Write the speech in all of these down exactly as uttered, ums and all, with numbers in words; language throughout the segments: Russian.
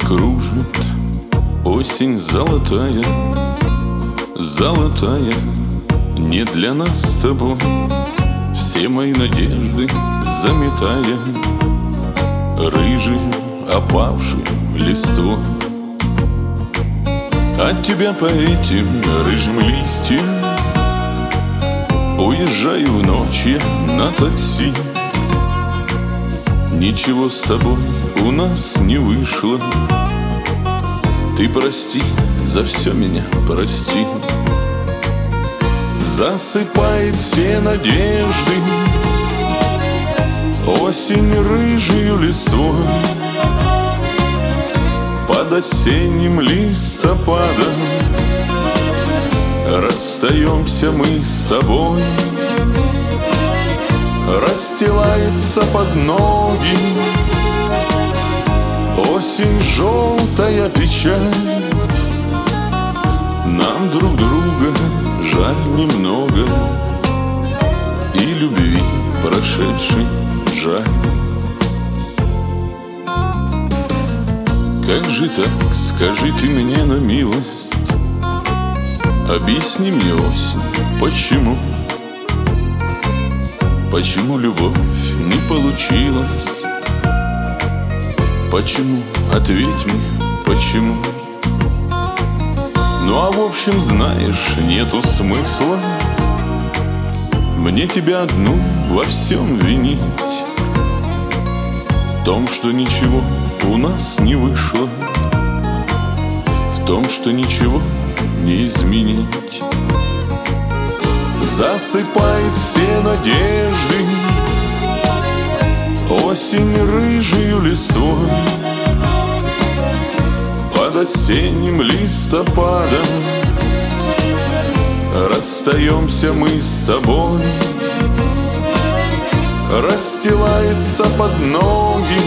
кружит осень золотая, золотая, не для нас с тобой, все мои надежды заметая рыжий, опавший листвой. От тебя по этим рыжим листьям уезжаю в ночь я на такси. Ничего с тобой у нас не вышло. Ты прости, за все меня прости. Засыпает все надежды осень рыжею листвой. Под осенним листопадом расстаемся мы с тобой. Расстилается под ноги осень желтая печаль. Нам друг друга жаль немного, и любви прошедшей жаль. Как же так, скажи ты мне на милость, объясни мне, осень, почему? Почему любовь не получилась? Почему? Ответь мне, почему? Ну а в общем, знаешь, нету смысла мне тебя одну во всем винить, в том, что ничего у нас не вышло, в том, что ничего не изменить. Засыпает все надежды осень рыжею листвой. Под осенним листопадом расстаемся мы с тобой. Расстилается под ноги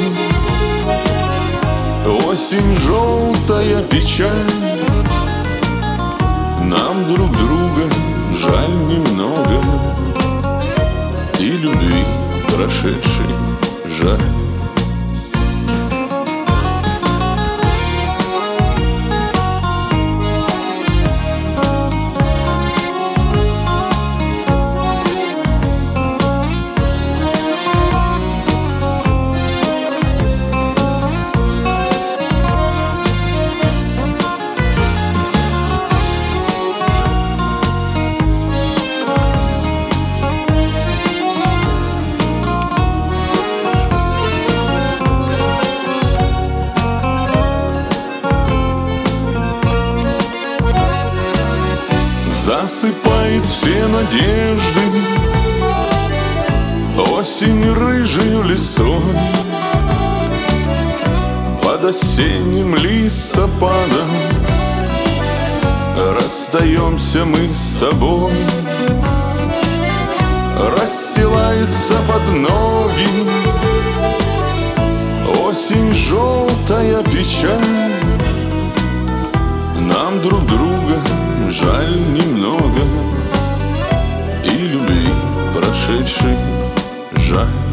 осень желтая печаль. Нам друг друга жаль немного, и любви прошедшей жаль. Засыпает все надежды осень рыжею листвой. Под осенним листопадом расстаемся мы с тобой. Расстилается под ноги осень желтая печаль. Нам друг друга жаль немного, и любви прошедшей жаль.